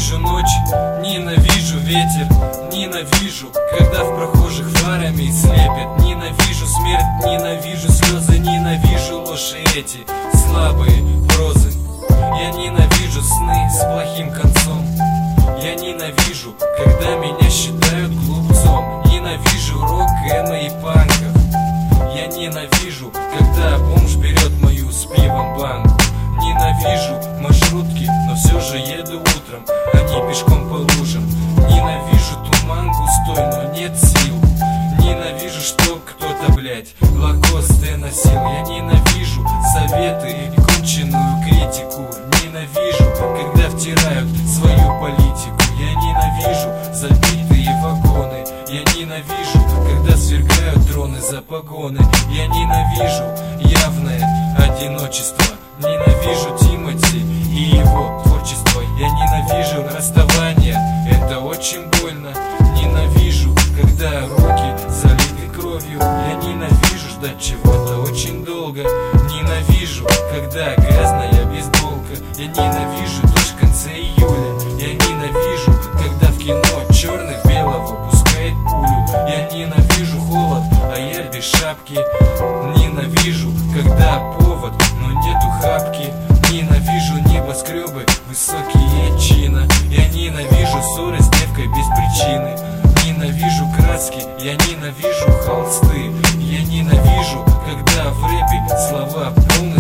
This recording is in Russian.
Ненавижу ночь, ненавижу ветер, ненавижу, когда в прохожих фарами слепят. Ненавижу смерть, ненавижу слезы, ненавижу ложь и эти слабые прозы. Я ненавижу сны с плохим концом. Я ненавижу, когда меня считают глупцом. Ненавижу рок, эмо и панков. Я ненавижу, когда бомж берет мою с пивом банку. Ненавижу маршрутки, но все же еду утром, а не пешком по лужам. Ненавижу туман густой, но нет сил. Ненавижу, что кто-то, блять, лакосты носил. Я ненавижу советы и конченую критику. Ненавижу, когда втирают свою политику. Я ненавижу забитые вагоны. Я ненавижу, когда свергают дроны за погоны. Я ненавижу явное одиночество. Ненавижу Тимати и его творчество. Я ненавижу расставание, это очень больно. Ненавижу, когда руки залиты кровью. Я ненавижу ждать чего-то очень долго. Ненавижу, когда грязная бейсболка. Я ненавижу дождь в конце июля. Я ненавижу, когда в кино черный в белого пускает пулю. Я ненавижу холод, а я без шапки. Ненавижу, когда повод, но нету хапки. Ненавижу небоскребы, высокие чина. Я ненавижу ссоры с девкой без причины. Ненавижу краски, я ненавижу холсты. Я ненавижу, когда в рэпе слова полны